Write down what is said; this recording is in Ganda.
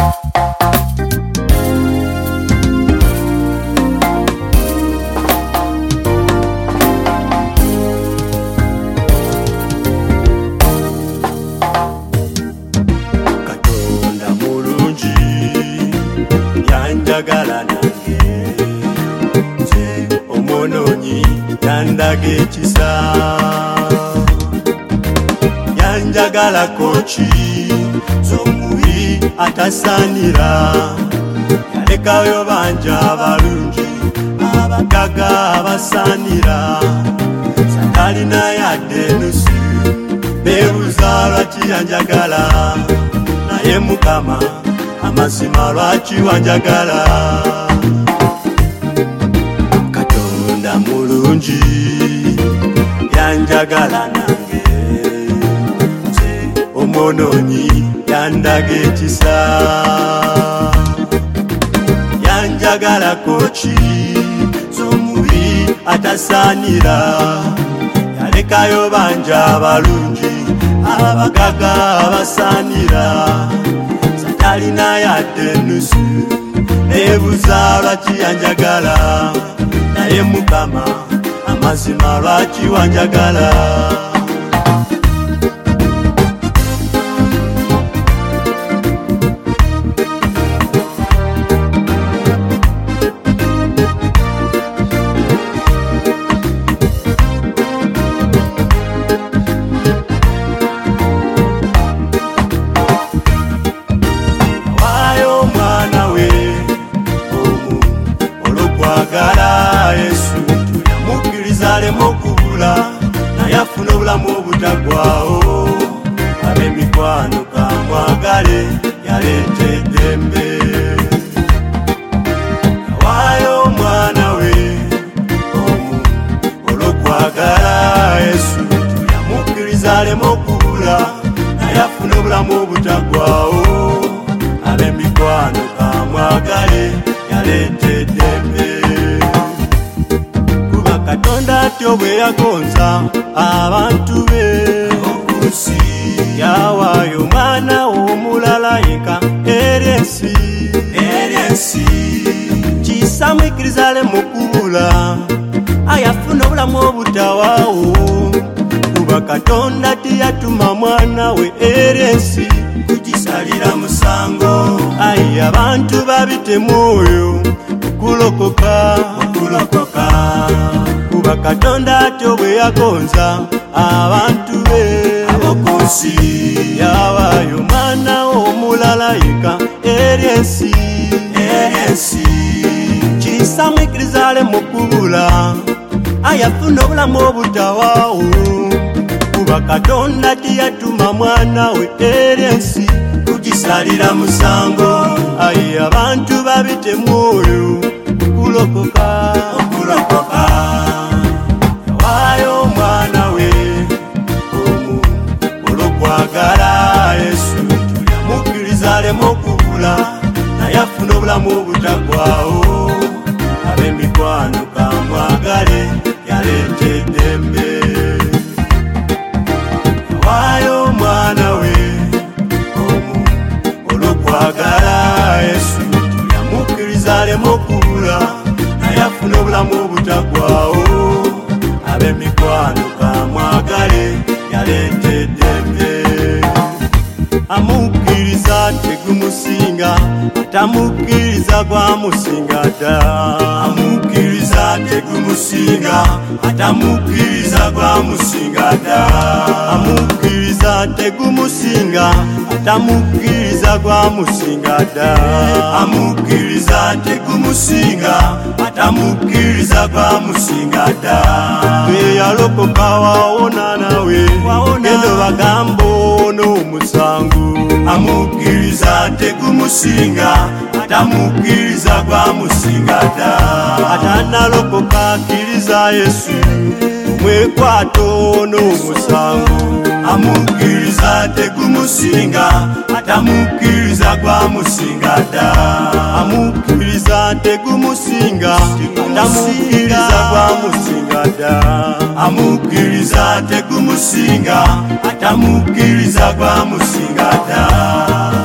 Yanjagala nange nze omwonoonyi yandaga ekisa. Yanjagala koki z'omubi atasaanira, yalekayo banja abalungi abagaga abasaanira. Satalina yadde enusu beebuuza lwaki yanjagala, naye Mukama amazima lwaki wanjagala. Katonda mulungi yanjagala nange nze omwonoonyi yandaga ekisa. Yanjagala koki z'omubi atasaanira, yalekayo banja abalungi abagaga abasaanira. Satalina yadde enusu neebuuza lwaki yanjagala, naye Mukama amazima lwaki wanjagala. Yesu tuyamukkiriza aleme okubula, naye afuna obulamu obutagwawo. Ab'emikwano kamwagale yaleeta eddembe. Yawaayo omwana we omu olw'okwagala Yesu tuyamukkiriza aleme okubula, naye afuna obulamu obutagwawo. Ab'emikwano kamwagale yaleeta eddembe. Katonda atyo bwe yagonza abantu be okunsi, yawaayo omwana omulala yekka eri ensi. Kisa mwikkiriza aleme okubula, ayafuna obulamu obutawaawo. Kuba Katonda teyatuma mwana we eri ensi kugisalira musango. Ayi abantu babitemu oyo okulokoka. Kuba Katonda atyo bwe yagonza abantu be ab'okunsi, yawaayo omwana omulala yekka eri ensi. Kisa mwikkiriza aleme okubula, ayafuna obulamu obutawaawo. Kuba Katonda teyatuma mwana we eri ensi kugisalira musango. Ayi abantu babitemu oyo okulokoka. Yawaayo omwana we omu olw'okwagala Yesu tuyamukkiriza aleme okubula, naye afuna obulamu obutagwawo. Ab'emikwano kamwagale yaleeta eddembe. Yawaayo omwana we omu olw'okwagala Yesu tuyamukkiriza aleme okubula, naye afuna obulamu obutagwawo. Ab'emikwano kamwagale yaleeta eddembe. Amukkiriza tegumusinga, atamukkiriza gwamusinga dda. Amukkiriza tegumusinga, atamukkiriza gwamusinga dda. Amukkiriza tegumusinga, atamukkiriza gwamusinga dda. Amukkiriza tegumusinga, atamukkiriza gwamusinga dda. Bwe yalokoka wawona nawe, genda bagamba n'omusango. Amukkiriza tegumusinga, atamukkiriza gwamusinga dda. Atanalokoka akkiriza Yesu, mwekwato n'omusango. Amukkiriza tegumusinga, atamukkiriza gwamusinga dda. Amukkiriza tegumusinga, atamukkiriza gwamusinga dda. Amukkiriza tegumusinga, atamukkiriza gwamusinga dda.